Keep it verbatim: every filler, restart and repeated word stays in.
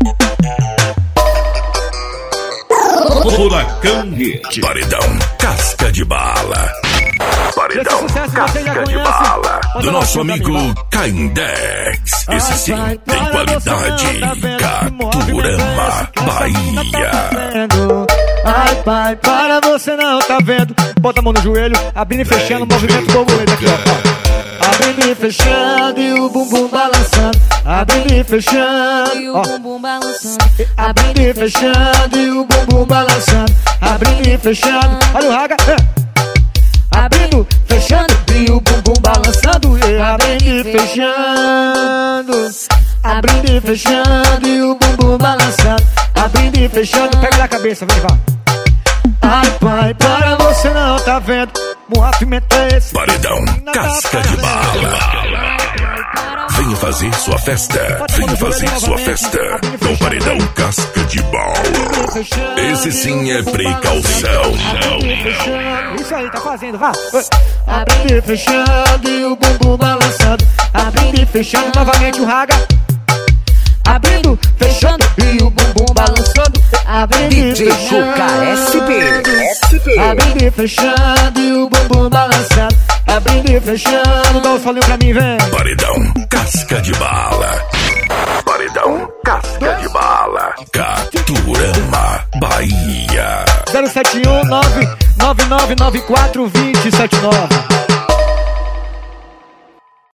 Furacão Hit. Paredão Casca de Bala. Paredão Casca de Bala. Do nosso amigo Caindex. Esse sim tem qualidade. Caturama, Bahia. Ai, pai, para, você não tá vendo. Bota a mão no joelho, abrindo e fechando, movimento borboleta aqui, ó. Abrindo e fechando e o bumbum balançando. Abrindo e fechando e o bumbum balançando. Abrindo e fechando e o bumbum balançando. Abrindo e fechando, olha o raga. Abrindo, fechando e o bumbum balançando. Abrindo e fechando. Abrindo e fechando e o bumbum balançando. Abrindo e fechando, pega na cabeça, vem, vai. Ai, pai, para, você não tá vendo. Movimento é esse. Paredão Casca de Bala. Venha fazer sua festa. Venha fazer sua festa com Paredão Casca de Bala. Esse sim é precaução. Isso aí, tá fazendo, vá. Abrindo e fechando e o bumbum balançando. Abrindo e fechando novamente o raga. Abrindo, fechando e o bumbum balançando. Abrindo e fechando. S P. Abrindo e fechando e o bumbum balançando. Abrindo e fechando. Dá um solinho pra mim, vem. Paredão Casca de Bala. Paredão Casca de Bala. Caturama, Bahia. zero sete um nove nove nove nove quatro dois zero sete nove.